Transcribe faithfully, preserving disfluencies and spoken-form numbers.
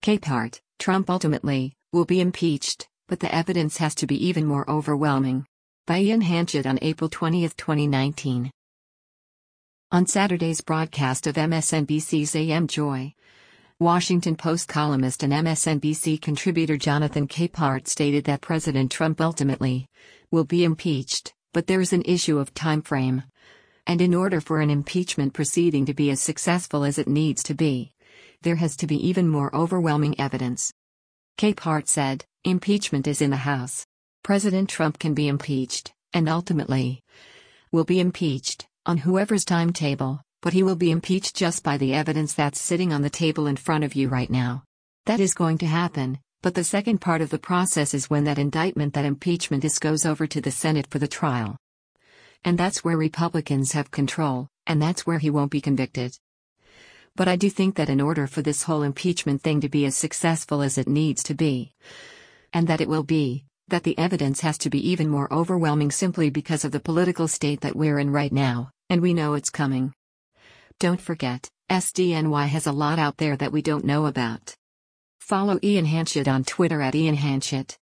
Capehart, Trump ultimately will be impeached, but the evidence has to be even more overwhelming. By Ian Hanchett on April twentieth, twenty nineteen. On Saturday's broadcast of M S N B C's A M Joy, Washington Post columnist and M S N B C contributor Jonathan Capehart stated that President Trump ultimately will be impeached, but there's an issue of time frame. And in order for an impeachment proceeding to be as successful as it needs to be, there has to be even more overwhelming evidence. Capehart said, "Impeachment is in the House. President Trump can be impeached, and ultimately will be impeached, on whoever's timetable, but he will be impeached just by the evidence that's sitting on the table in front of you right now. That is going to happen, but the second part of the process is when that indictment, that impeachment is goes over to the Senate for the trial. And that's where Republicans have control, and that's where he won't be convicted. But I do think that in order for this whole impeachment thing to be as successful as it needs to be, and that it will be, that the evidence has to be even more overwhelming simply because of the political state that we're in right now, and we know it's coming. Don't forget, S D N Y has a lot out there that we don't know about." Follow Ian Hanchett on Twitter at Ian Hanchett.